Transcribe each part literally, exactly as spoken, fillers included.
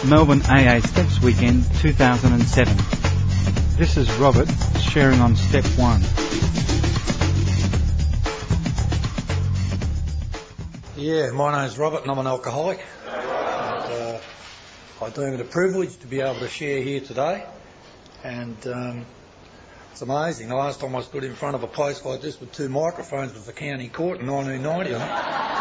Melbourne A A Steps Weekend two thousand seven. This is Robert sharing on Step one. Yeah, my name's Robert and I'm an alcoholic. And, uh, I deem it a privilege to be able to share here today. And um, it's amazing. The last time I stood in front of a place like this with two microphones was the county court in nineteen ninety. It's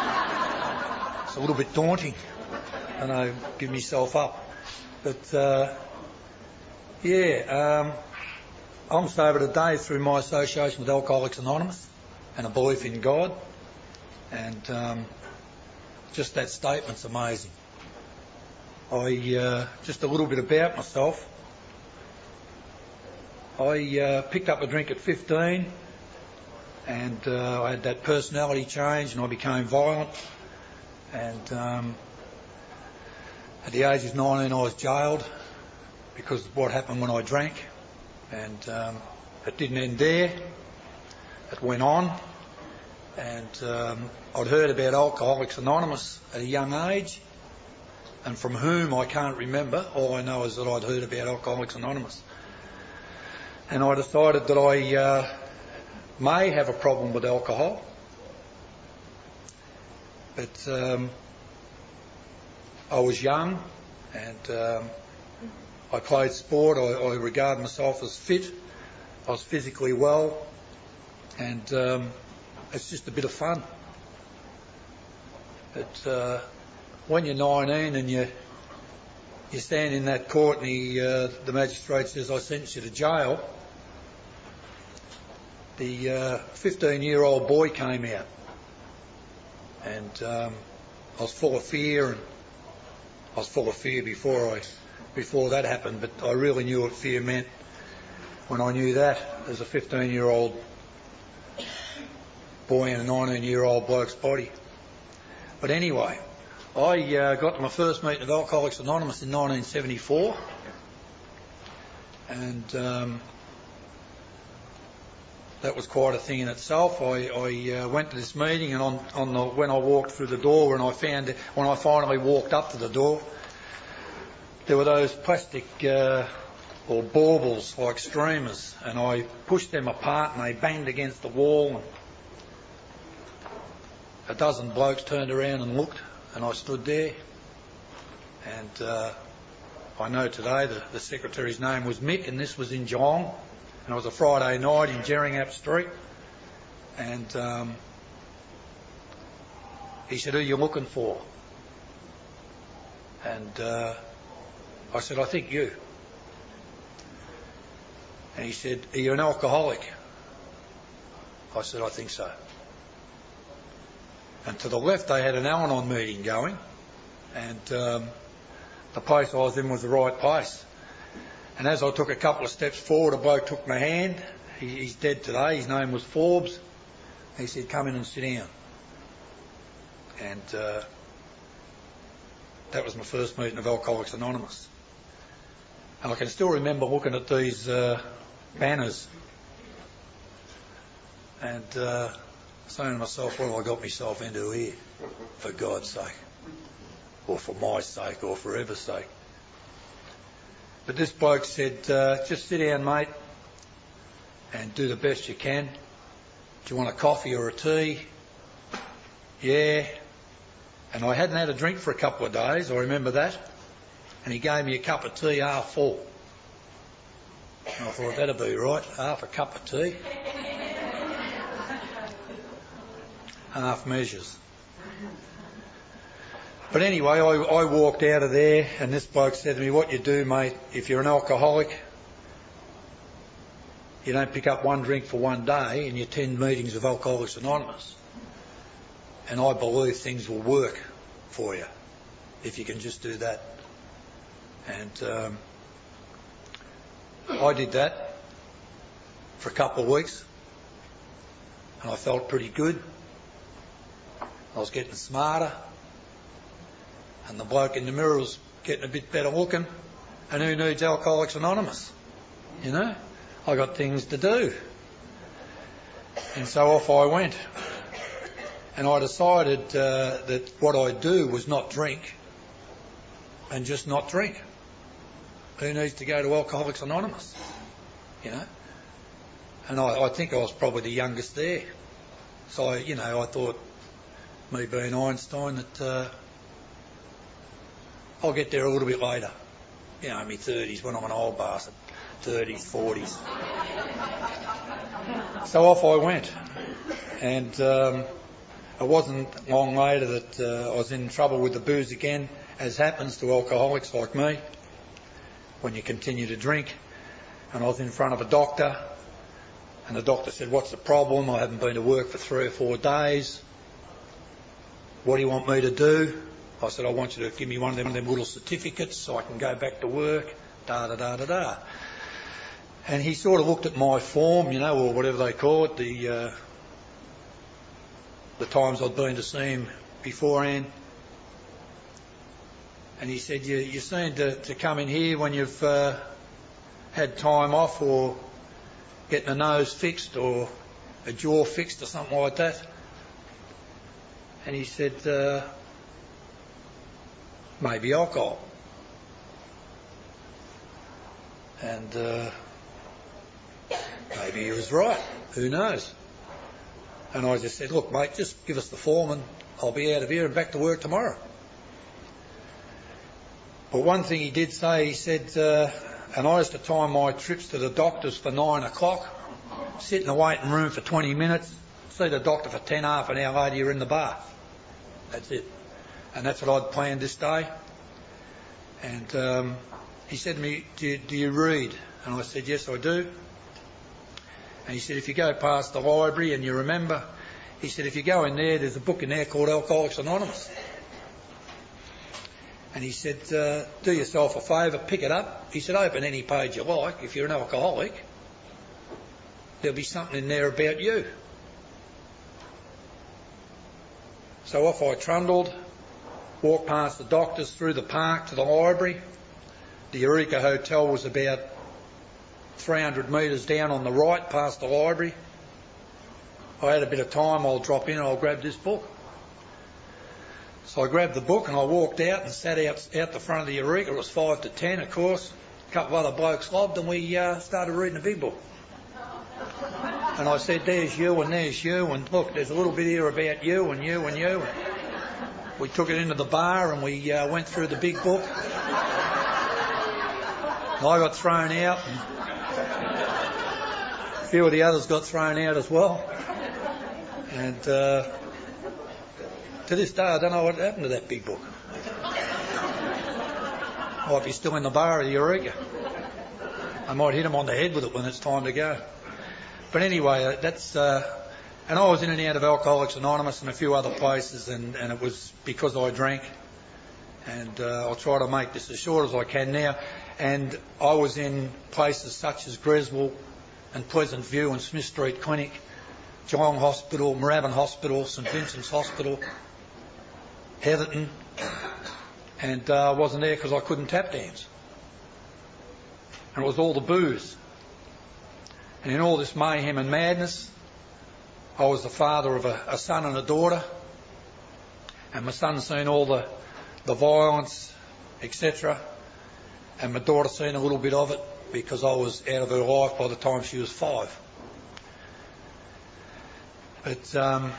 a little bit daunting, and I give myself up. But uh, yeah, um, I'm sober today through my association with Alcoholics Anonymous and a belief in God. And um, just that statement's amazing. I uh, just a little bit about myself. I uh, picked up a drink at fifteen, and uh, I had that personality change, and I became violent. And um, at the age of nineteen, I was jailed because of what happened when I drank. And um, it didn't end there. It went on. And um, I'd heard about Alcoholics Anonymous at a young age, and from whom I can't remember. All I know is that I'd heard about Alcoholics Anonymous. And I decided that I uh, may have a problem with alcohol. But um, I was young, and um, I played sport. I, I regard myself as fit. I was physically well, and um, it's just a bit of fun. But uh, when you're nineteen and you you stand in that court and he, uh, the magistrate says, "I sentence you to jail," the uh, fifteen-year-old boy came out, and um, I was full of fear, and I was full of fear before I before that happened. But I really knew what fear meant when I knew that as a fifteen-year-old boy in a nineteen-year-old bloke's body. But anyway, I uh, got to my first meeting of Alcoholics Anonymous in nineteen seventy-four, and um, that was quite a thing in itself. I, I uh, went to this meeting, and on, on the, when I walked through the door, and I found when I finally walked up to the door, there were those plastic uh, or baubles like streamers, and I pushed them apart, and they banged against the wall. And a dozen blokes turned around and looked, and I stood there. And uh, I know today the, the secretary's name was Mick, and this was in Geelong. And it was a Friday night in Jerringap Street. And um, he said, "Who are you looking for?" And uh, I said, "I think you." And he said, "Are you an alcoholic?" I said, "I think so." And to the left they had an Al-Anon meeting going, and um, the place I was in was the right place. And as I took a couple of steps forward, a bloke took my hand. He, he's dead today. His name was Forbes. He said, "Come in and sit down." And uh, that was my first meeting of Alcoholics Anonymous. And I can still remember looking at these uh, banners and uh, saying to myself, "What have I got myself into here, for God's sake, or for my sake, or for ever's sake?" But this bloke said, uh, "Just sit down, mate, and do the best you can. Do you want a coffee or a tea?" "Yeah." And I hadn't had a drink for a couple of days, I remember that. And he gave me a cup of tea half full. And I thought, that'd be right, half a cup of tea. Half measures. But anyway, I, I walked out of there, and this bloke said to me, "What you do, mate, if you're an alcoholic, you don't pick up one drink for one day and you attend meetings of Alcoholics Anonymous. And I believe things will work for you if you can just do that." And um, I did that for a couple of weeks, and I felt pretty good. I was getting smarter, and the bloke in the mirror was getting a bit better looking. And who needs Alcoholics Anonymous? You know, I got things to do. And so off I went. And I decided uh, that what I'd do was not drink. and just not drink? Who needs to go to Alcoholics Anonymous? You know? And I, I think I was probably the youngest there. So, you know, I thought, me being Einstein, that uh, I'll get there a little bit later. You know, in my thirties, when I'm an old bastard. thirties, forties. So off I went. And um, it wasn't long later that uh, I was in trouble with the booze again, as happens to alcoholics like me, when you continue to drink. And I was in front of a doctor, and the doctor said, "What's the problem? I haven't been to work for three or four days. What do you want me to do?" I said, "I want you to give me one of them, them little certificates so I can go back to work, da da da da da." And he sort of looked at my form, you know, or whatever they call it, the uh, the times I'd been to see him beforehand. And he said, you, you seem to, to come in here when you've uh, had time off, or getting a nose fixed or a jaw fixed or something like that. And he said, uh, maybe alcohol. And uh, maybe he was right. Who knows? And I just said, "Look, mate, just give us the form and I'll be out of here and back to work tomorrow." But one thing he did say, he said, uh, and I used to time my trips to the doctors for nine o'clock, sit in the waiting room for twenty minutes, see the doctor for ten, half an hour later you're in the bath. That's it. And that's what I'd planned this day. And um, he said to me, do you, do you read? And I said, "Yes, I do." And he said, "If you go past the library and you remember," he said, "if you go in there, there's a book in there called Alcoholics Anonymous." And he said, uh, "Do yourself a favour, pick it up." He said, "Open any page you like. If you're an alcoholic, there'll be something in there about you." So off I trundled, walked past the doctors, through the park to the library. The Eureka Hotel was about three hundred metres down on the right, past the library. I had a bit of time, I'll drop in and I'll grab this book. So I grabbed the book and I walked out and sat out, out the front of the Eureka. It was five to ten, of course. A couple of other blokes lobbed, and we uh, started reading a big book. And I said, "There's you and there's you, and look, there's a little bit here about you and you and you." And we took it into the bar and we uh, went through the big book. And I got thrown out, and a few of the others got thrown out as well. And uh, to this day, I don't know what happened to that big book. Might be still in the bar of the Eureka. I might hit him on the head with it when it's time to go. But anyway, that's... Uh, and I was in and out of Alcoholics Anonymous and a few other places, and, and it was because I drank. And uh, I'll try to make this as short as I can now. And I was in places such as Greswell and Pleasant View and Smith Street Clinic, Geelong Hospital, Moorabbin Hospital, St Vincent's Hospital, Heatherton, and I uh, wasn't there because I couldn't tap dance. And it was all the booze. And in all this mayhem and madness, I was the father of a, a son and a daughter, and my son's seen all the, the violence, et cetera, and my daughter seen a little bit of it because I was out of her life by the time she was five. But um,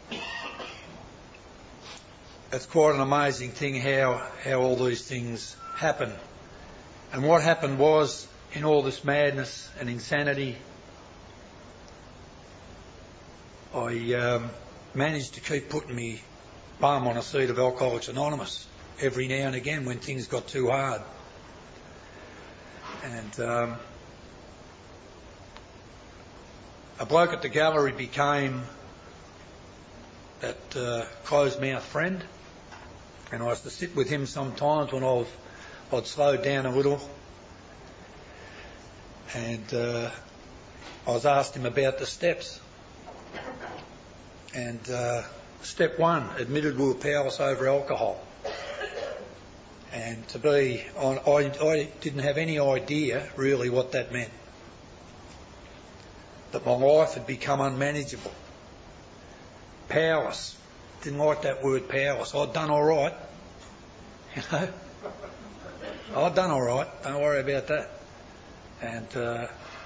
it's quite an amazing thing how, how all these things happen. And what happened was, in all this madness and insanity, I um, managed to keep putting me bum on a seat of Alcoholics Anonymous every now and again when things got too hard. And um, a bloke at the gallery became that uh, closed-mouth friend, and I used to sit with him sometimes when I was, I'd slowed down a little, and uh, I was asked him about the steps. And uh, step one, admitted we were powerless over alcohol. And to be on, I, I didn't have any idea really what that meant. That my life had become unmanageable. Powerless. Didn't like that word powerless. I'd done all right, you know. Oh, I've done all right. Don't worry about that. And uh,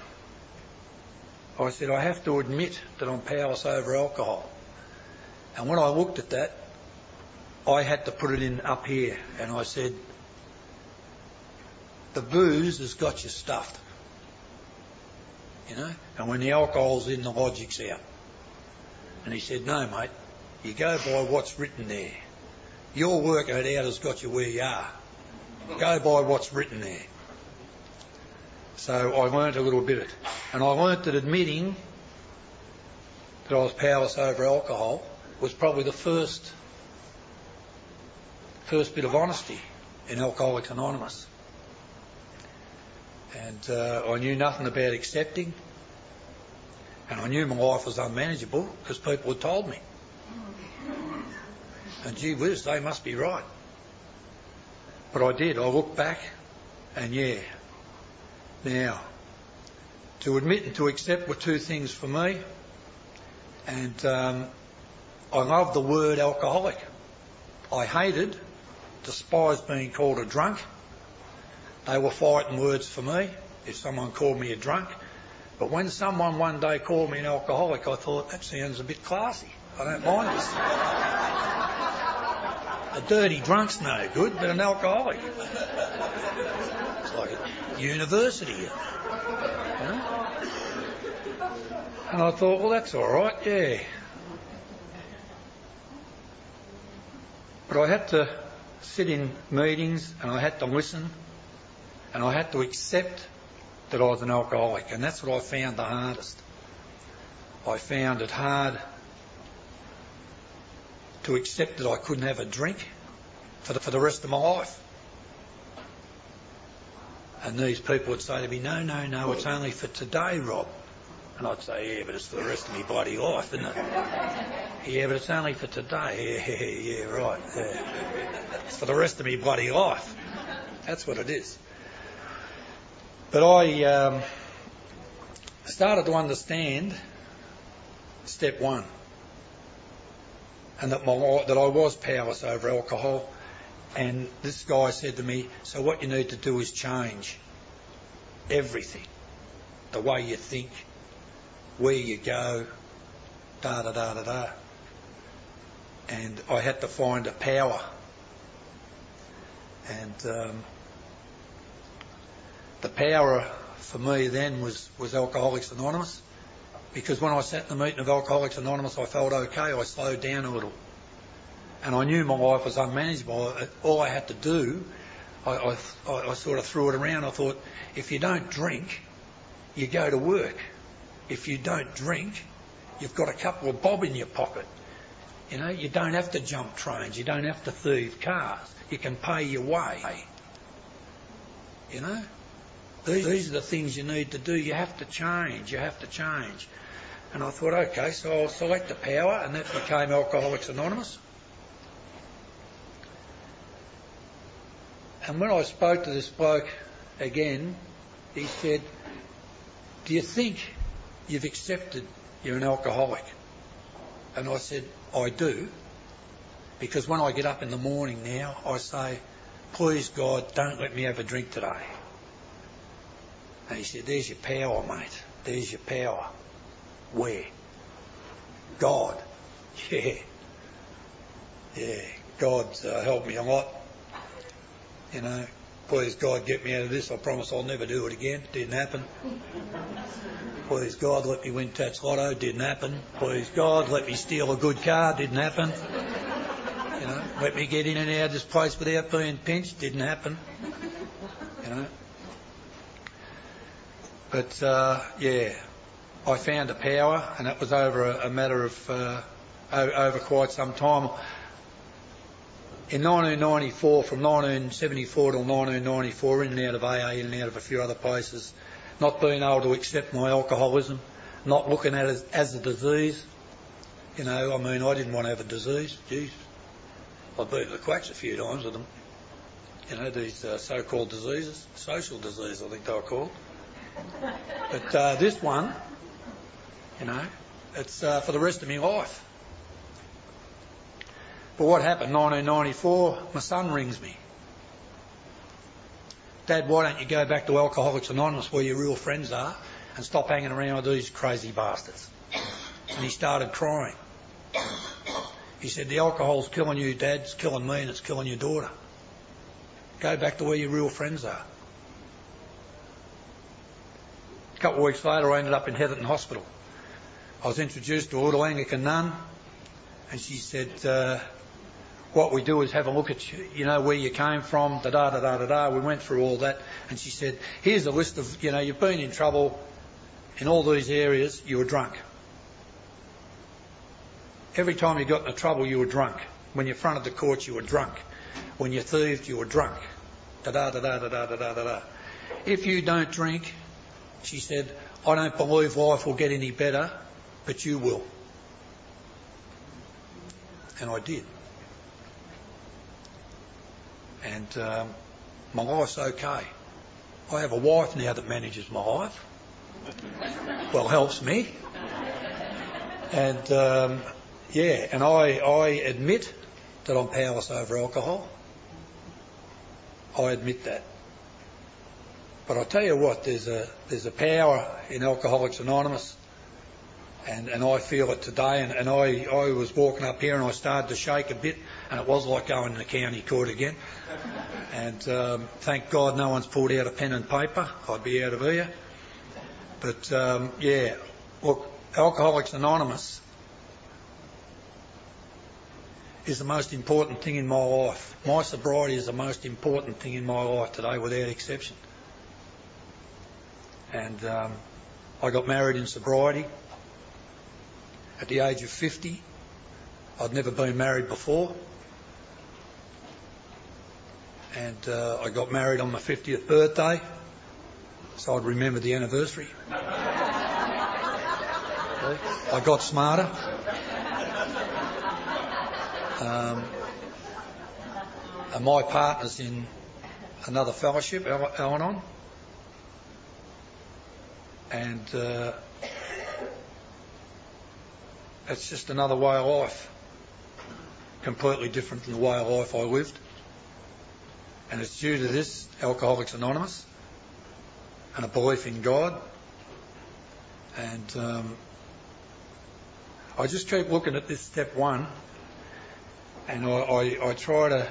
I said, I have to admit that I'm powerless over alcohol. And when I looked at that, I had to put it in up here. And I said, the booze has got you stuffed. You know? And when the alcohol's in, the logic's out. And he said, no, mate, you go by what's written there. Your workout out has got you where you are. Go by what's written there. So I learnt a little bit. And I learnt that admitting that I was powerless over alcohol was probably the first, first bit of honesty in Alcoholics Anonymous. And uh, I knew nothing about accepting. And I knew my life was unmanageable because people had told me. And gee whiz, they must be right. But I did. I looked back and yeah. Now, to admit and to accept were two things for me. And um, I love the word alcoholic. I hated, despised being called a drunk. They were fighting words for me if someone called me a drunk. But when someone one day called me an alcoholic, I thought, that sounds a bit classy. I don't mind this. A dirty drunk's no good, but an alcoholic. It's like a university. You know? And I thought, well, that's all right, yeah. But I had to sit in meetings and I had to listen and I had to accept that I was an alcoholic, and that's what I found the hardest. I found it hard to accept that I couldn't have a drink for the, for the rest of my life. And these people would say to me, no, no, no, it's only for today, Rob. And I'd say, yeah, but it's for the rest of my bloody life, isn't it? Yeah, but it's only for today. Yeah, yeah, yeah, right. Yeah. It's for the rest of my bloody life. That's what it is. But I um, started to understand step one, and that, my, that I was powerless over alcohol. And this guy said to me, so what you need to do is change everything, the way you think, where you go, da da da da da. And I had to find a power. And um, the power for me then was, was Alcoholics Anonymous, because when I sat in the meeting of Alcoholics Anonymous I felt okay, I slowed down a little. And I knew my life was unmanageable. All I had to do, I, I, I sort of threw it around. I thought, if you don't drink, you go to work. If you don't drink, you've got a couple of bob in your pocket. You know, you don't have to jump trains. You don't have to thieve cars. You can pay your way. You know? These, these are the things you need to do. You have to change. You have to change. And I thought, okay, so I'll select the power, and that became Alcoholics Anonymous. And when I spoke to this bloke again, he said, do you think you've accepted you're an alcoholic? And I said, I do, because when I get up in the morning now, I say, please God, don't let me have a drink today. And he said, there's your power, mate. There's your power. Where? God. Yeah. Yeah. God's uh, helped me a lot. You know, please God, get me out of this. I promise I'll never do it again. Didn't happen. Please God, let me win Tats Lotto. Didn't happen. Please God, let me steal a good car. Didn't happen. You know, let me get in and out of this place without being pinched. Didn't happen. You know. But, uh, yeah, I found a power, and that was over a, a matter of, uh, over quite some time. In nineteen ninety-four, from nineteen seventy-four till nineteen ninety-four, in and out of A A, in and out of a few other places, not being able to accept my alcoholism, not looking at it as, as a disease. You know, I mean, I didn't want to have a disease. Jeez. I've been to the quacks a few times with them. You know, these uh, so-called diseases, social disease, I think they were called. But uh, this one, you know, it's uh, for the rest of my life. But what happened? nineteen ninety-four, my son rings me. Dad, why don't you go back to Alcoholics Anonymous where your real friends are and stop hanging around with these crazy bastards? And he started crying. He said, the alcohol's killing you, Dad, it's killing me and it's killing your daughter. Go back to where your real friends are. A couple of weeks later, I ended up in Heatherton Hospital. I was introduced to a little Anglican nun, and she said, uh, what we do is have a look at you, you know, where you came from, da-da-da-da-da-da. We went through all that, and she said, here's a list of, you know, you've been in trouble in all these areas, you were drunk. Every time you got into trouble, you were drunk. When you fronted the court, you were drunk. When you thieved, you were drunk. Da-da-da-da-da-da-da-da-da. If you don't drink, she said, I don't believe life will get any better, but you will. And I did. And um, my life's okay. I have a wife now that manages my life. Well, helps me. And um, yeah, and I, I admit that I'm powerless over alcohol. I admit that. But I tell you what, there's a there's a power in Alcoholics Anonymous, and, and I feel it today. And, and I, I was walking up here and I started to shake a bit, and it was like going to the county court again. And um, thank God no one's pulled out a pen and paper. I'd be out of here. But um, yeah, look, Alcoholics Anonymous is the most important thing in my life. My sobriety is the most important thing in my life today, without exception. And um, I got married in sobriety at the age of fifty. I'd never been married before. And uh, I got married on my fiftieth birthday, so I'd remember the anniversary. I got smarter. Um, and my partner's in another fellowship, Al- Al-Anon. And uh, it's just another way of life, completely different from the way of life I lived. And it's due to this, Alcoholics Anonymous, and a belief in God. And um, I just keep looking at this step one, and I, I, I try to...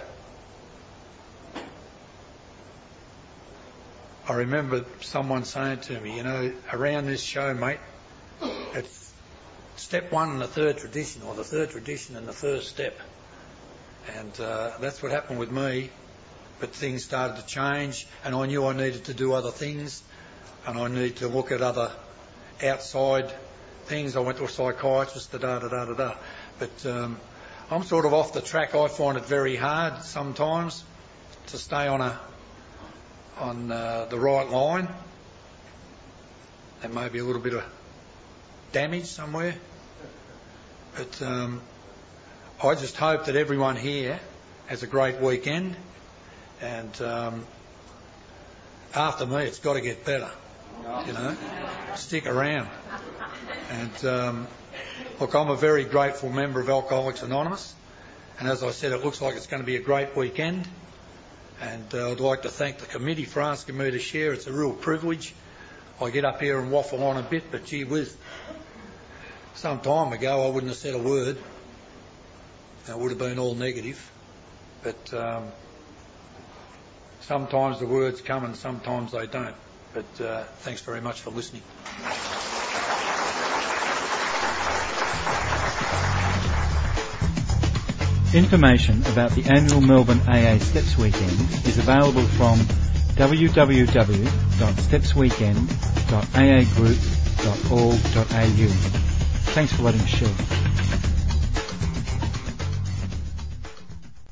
I remember someone saying to me, you know, around this show, mate, it's step one and the third tradition, or the third tradition and the first step. And uh, that's what happened with me. But things started to change, and I knew I needed to do other things, and I needed to look at other outside things. I went to a psychiatrist, da da da da da da. But um, I'm sort of off the track. I find it very hard sometimes to stay on a on uh, the right line. There may be a little bit of damage somewhere. But um, I just hope that everyone here has a great weekend. And um, after me, it's got to get better, you know. Stick around. And um, look, I'm a very grateful member of Alcoholics Anonymous. And as I said, it looks like it's going to be a great weekend. And uh, I'd like to thank the committee for asking me to share. It's a real privilege. I get up here and waffle on a bit, but gee whiz, some time ago I wouldn't have said a word. It would have been all negative. But um, sometimes the words come and sometimes they don't. But uh, thanks very much for listening. Information about the annual Melbourne A A Steps Weekend is available from w w w dot steps weekend dot a a group dot org dot a u. Thanks for letting us share.